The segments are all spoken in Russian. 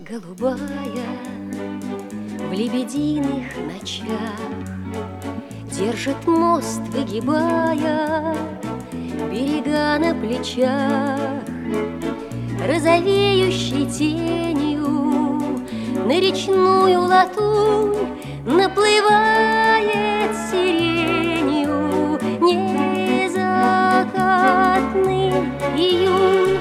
голубая в лебединых ночах держит мост, выгибая берега на плечах, розовеющей тенью на речную латунь наплывает сиренью незакатный июнь.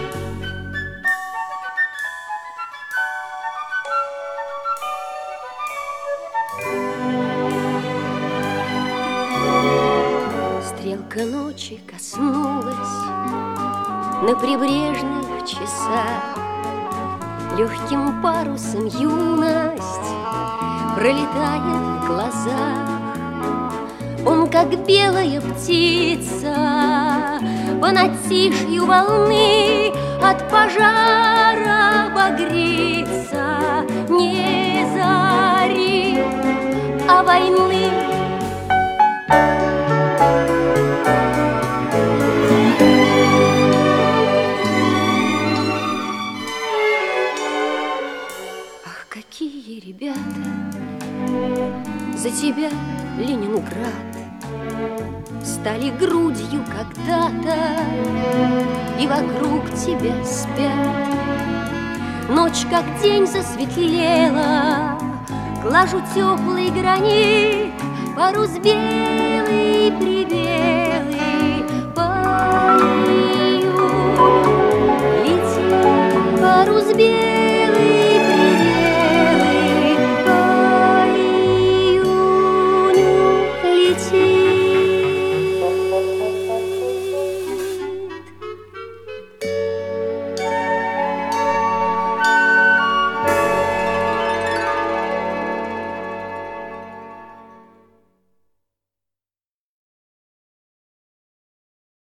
Стрелка ночи коснулась на прибрежных часах, легким парусом юность пролетает в глазах. Он, как белая птица, по натишью волны от пожара багрится. Не зари, а войны. Какие ребята за тебя, Ленинград, стали грудью когда-то и вокруг тебя спят. Ночь, как день, засветлела, глажу теплый гранит, парус белый-прибелый по июню летит, парус белый.